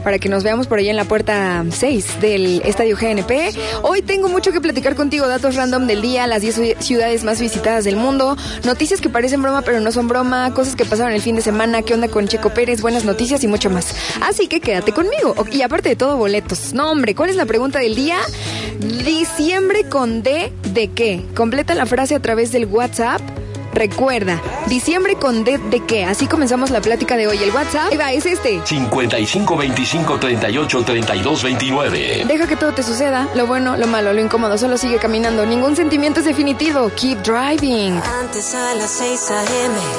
para que nos veamos por allá en la puerta 6 del Estadio GNP. Hoy tengo mucho que platicar contigo, datos random del día, las 10 ciudades más visitadas del mundo, noticias que parecen broma pero no son broma, cosas que pasaron el fin de semana, qué onda con Checo Pérez, buenas noticias y mucho más. Así que quédate conmigo. Y aparte de todo, boletos. No, hombre, ¿cuál es la pregunta del día? Diciembre con D, ¿de qué? Completa la frase a través del WhatsApp. Recuerda, diciembre con D, ¿de qué? Así comenzamos la plática de hoy. El WhatsApp, ahí va, es este: 55 25 38 32 29. Deja que todo te suceda, lo bueno, lo malo, lo incómodo, solo sigue caminando. Ningún sentimiento es definitivo. Keep driving. Antes a las 6 a.m.